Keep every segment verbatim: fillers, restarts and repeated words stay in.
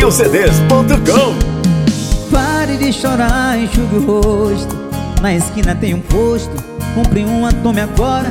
meus C Ds ponto com. Pare de chorar, enxugue o rosto. Na esquina tem um posto, compre uma, tome agora.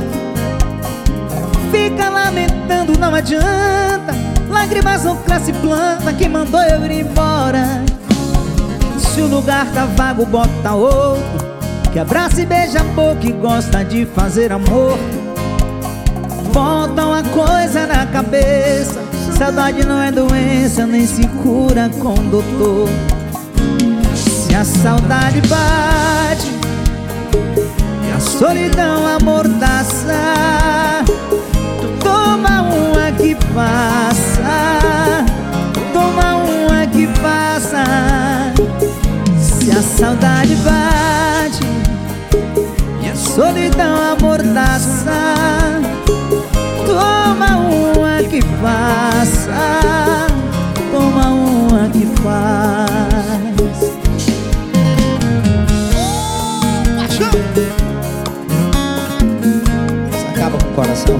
Fica lamentando, não adianta. Lágrimas não cresce planta, quem mandou eu ir embora? Se o lugar tá vago, bota outro, que abraça e beija a boca e gosta de fazer amor. Bota uma coisa na cabeça: saudade não é doença, nem se cura com doutor. Se a saudade bate e a solidão amordaça, tu toma uma que passa, toma uma que passa. Se a saudade bate e a solidão amordaça, toma uma que passa, toma uma que faz. Isso acaba com o coração.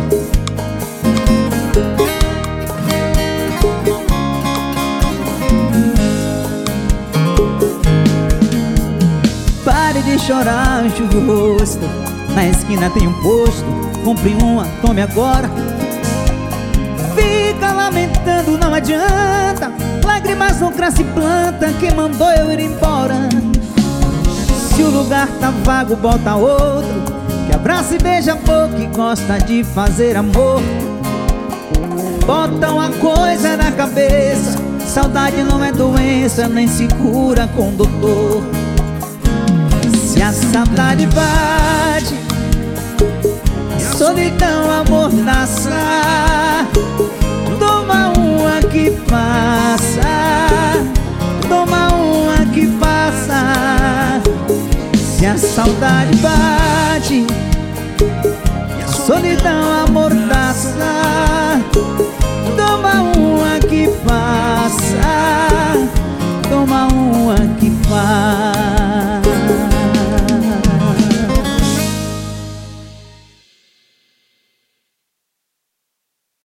Pare de chorar, enxugue o rosto. Na esquina tem um posto, compre uma, tome agora. Fica lamentando, não adianta. Lágrimas não cresce planta, quem mandou eu ir embora? Se o lugar tá vago, bota outro, que abraça e beija a boca e gosta de fazer amor. Bota uma coisa na cabeça: saudade não é doença, nem se cura com doutor. Se a saudade bate e a solidão amordaça, toma uma que passa, toma uma que passa. Se a saudade bate e a solidão amordaça, toma uma que passa.